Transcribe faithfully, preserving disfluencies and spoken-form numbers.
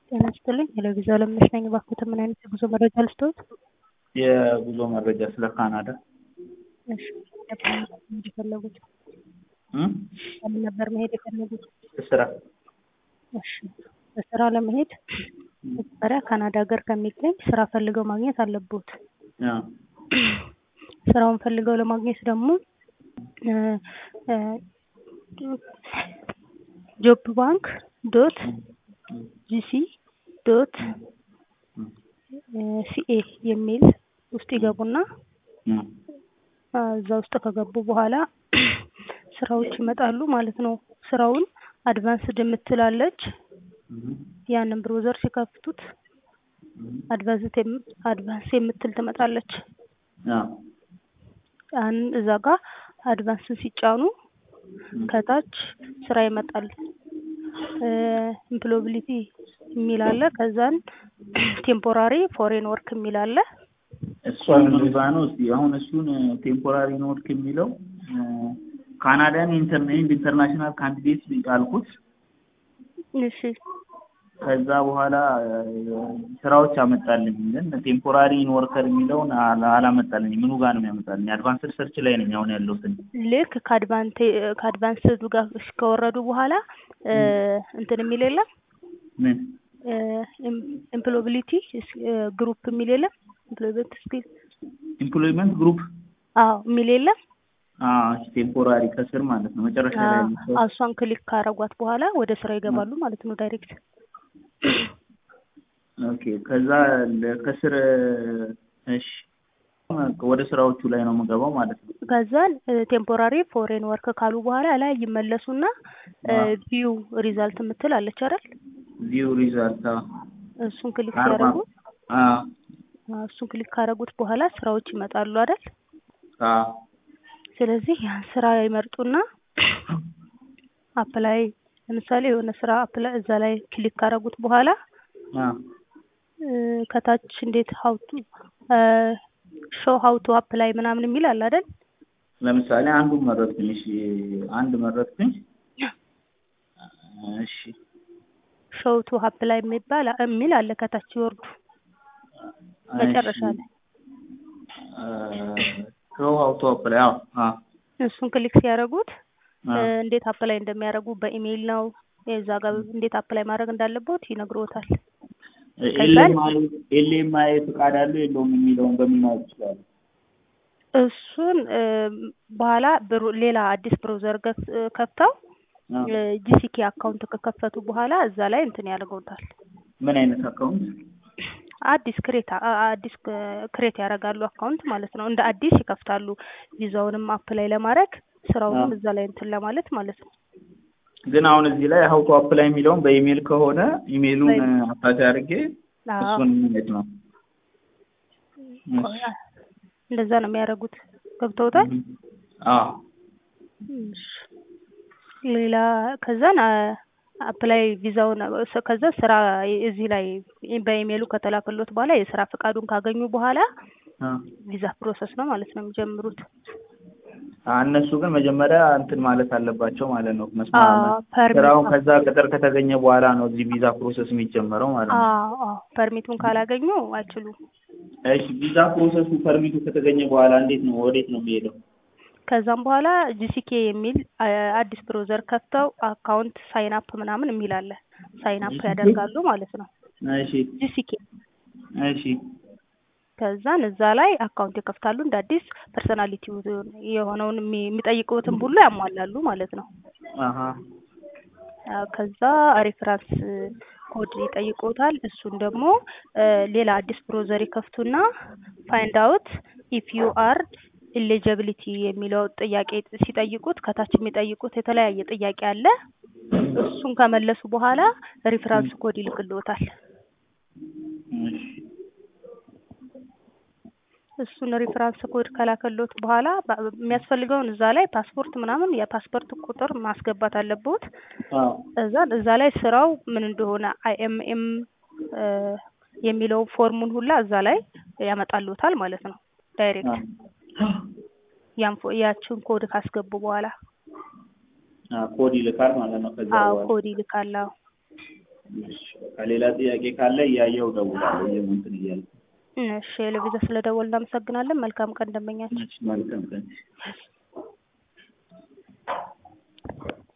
ጤና ይስጥልኝ ሄሎቪዥን አለምነሽ ነኝ። እባክዎት ምን አይነት የጉዞ መረጃ ልስጥዎት? የጉዞ መረጃ ስለ ካናዳ። እሺ ለምን መሄድ የፈለጉት? እም ለምን ነበር መሄድ የፈለጉት? ስራ። እሺ በስራ ለመሄድ መጀመሪያ ካናዳ ሀገር ከሚገኝ ስራ ፈልገው ማግኘት አለብዎት። አዎ ስራውን ፈልገው ለማግኘት ደግሞ ጆብ ባንክ ዶት ጂሲ ዶት ሲኤ የሚል ውስጥ ይገቡና እዛ ውስጥ ከገቡ በኋላ ስራዎች ይመጣሉ ማለት ነው። ስራውን አድቫንስድ የምትላለች ያንን ብሮዘር ሲከፍቱት አድቫንስድ አድቫንስ የምትል ትመጣለች። አዎ ያን እዛ ጋር አድቫንስ ሲጫኑ ከታች ስራ ይመጣል። ኤምፕሎያቢሊቲ የሚል አለ። ከዛን ቴምፖራሪ ፎሬን ወርክ የሚል አለ። እሷን ነው እስቲ አሁን እሱን ቴምፖራሪ ወርክ የሚለው ካናዳን ኢንተርኔት ኢንተርናሽናል ካንዲዴት ቢጣልኩት እሺ ከዛ በኋላ ስራዎች አመጣልኝ። ግን ቴምፖራሪ ወርከር የሚለውን አላመጣልኝ። ምኑ ጋር ነው የሚያመጣልኝ? አድቫንስድ ሰርች ላይ ነኝ አሁን ያለሁት። ልክ ከአድቫንቴ ከአድቫንስድ ጋር ከወረዱ በኋላ እንትን የሚል የለም ምን ኤምፕሎያቢሊቲ ግሩፕ የሚል የለም? ኤምፕሎይመንት ስኪል ኤምፕሎይመንት ግሩፕ አዎ የሚል የለም? አዎ ቴምፖራሪ ከስር ማለት ነው መጨረሻ ላይ ያለው። እሷን ክሊክ ካረጓት በኋላ ወደ ስራ ይገባሉ ማለት ነው ዳይሬክት። ኦኬ ከዛ ከስር እሺ ወደ ስራዎቹ ላይ ነው የምገባው ማለት ነው። ከዛን ቴምፖራሪ ፎሬን ወርክ ካሉ በኋላ ላይ ይመለሱና ቪው ሪዛልት የምትል አለች አይደል? ቪው ሪዛልት እሱን ክሊክ ያደርጉ። አዎ እሱን ክሊክ ካደረጉት በኋላ ስራዎች ይመጣሉ አይደል? አዎ ስለዚህ ያን ስራ ይመርጡና አፕላይ ለምሳሌ የሆነ ስራ አፕላይ እዛ ላይ ክሊክ ካደረጉት በኋላ አዎ ከታች እንዴት how to show how to apply ምናምን የሚል አለ አይደል? ለምሳሌ አንዱን መረጥኩኝ። እሺ አንድ መረጥኩኝ። እሺ show to apply የሚባል የሚል አለ ከታች ይወርዱ መጨረሻ ላይ show how to apply አዎ አዎ እሱን ክሊክ ሲያደርጉት እንዴት አፕላይ እንደሚያደርጉ በኢሜይል ነው እዛ ጋር እንዴት አፕላይ ማድረግ እንዳለበት ይነግሮታል። ኤልኤምአይ ኤልኤምአይ ፍቃድ አለው የለውም የሚለውን በምን ማወቅ ይችላል? እሱን በኋላ ሌላ አዲስ ብሮዘር ከፍተው ጂሲኬ አካውንት ከከፈቱ በኋላ እዛ ላይ እንትን ያደርጉታል። ምን አይነት አካውንት? አዲስ ክሬት አዲስ ክሬት ያደርጋሉ አካውንት ማለት ነው። እንደ አዲስ ይከፍታሉ ቪዛውንም አፕላይ ለማድረግ ስራውንም እዛ ላይ እንትን ለማለት ማለት ነው። ግን አሁን እዚህ ላይ how to apply የሚለውን በኢሜል ከሆነ ኢሜሉን አታች አድርጌ እሱን እንዴት ነው እንደዛ ነው የሚያደርጉት። ገብተውታል? አዎ ሌላ ከዛን አፕላይ ቪዛውን ከዛ ስራ እዚህ ላይ በኢሜሉ ከተላከሉት በኋላ የስራ ፍቃዱን ካገኙ በኋላ ቪዛ ፕሮሰስ ነው ማለት ነው የሚጀምሩት። እነሱ ግን መጀመሪያ እንትን ማለት አለባቸው ማለት ነው። መስማማት ስራው ከዛ ቅጥር ከተገኘ በኋላ ነው እዚህ ቪዛ ፕሮሰስ የሚጀመረው ማለት ነው። አዎ አዎ ፐርሚቱን ካላገኙ አይችሉም። እሺ ቪዛ ፕሮሰሱ ፐርሚቱ ከተገኘ በኋላ እንዴት ነው ወዴት ነው የሚሄደው? ከዛም በኋላ ጂሲኬ የሚል አዲስ ብሮዘር ከፍተው አካውንት ሳይን አፕ ምናምን የሚል አለ። ሳይን አፕ ያደርጋሉ ማለት ነው። እሺ ጂሲኬ እሺ ከዛን እዛ ላይ አካውንት ይከፍታሉ። እንደ አዲስ ፐርሰናሊቲ የሆነውን የሚጠይቁትን ሁሉ ያሟላሉ ማለት ነው። አሃ ከዛ ሬፈረንስ ኮድ ይጠይቁታል። እሱን ደግሞ ሌላ አዲስ ብሮዘር ይከፍቱና ፋይንድ አውት ኢፍ ዩ አር ኤሊጂቢሊቲ የሚለው ጥያቄ ሲጠይቁት ከታች የሚጠይቁት የተለያየ ጥያቄ አለ። እሱን ከመለሱ በኋላ ሬፈረንስ ኮድ ይልክልዎታል። እሱን ሬፈረንስ ኮድ ከላከሉት በኋላ የሚያስፈልገውን እዛ ላይ ፓስፖርት ምናምን የፓስፖርት ቁጥር ማስገባት አለበት። አዎ እዛ እዛ ላይ ስራው ምን እንደሆነ አይኤምኤም የሚለው ፎርሙን ሁላ እዛ ላይ ያመጣሉታል ማለት ነው ዳይሬክት ያንፎ ያችን ኮድ ካስገቡ በኋላ ኮድ ይልካል ማለት ነው። ከዛ አዎ ኮድ ይልካል። እሺ ከሌላ ጥያቄ ካለ እያየሁ እደውላለሁ የምንትን እያልኩ እሺ ለቪዛ ስለደወልን እናመሰግናለን። መልካም ቀን ደንበኛችን። መልካም ቀን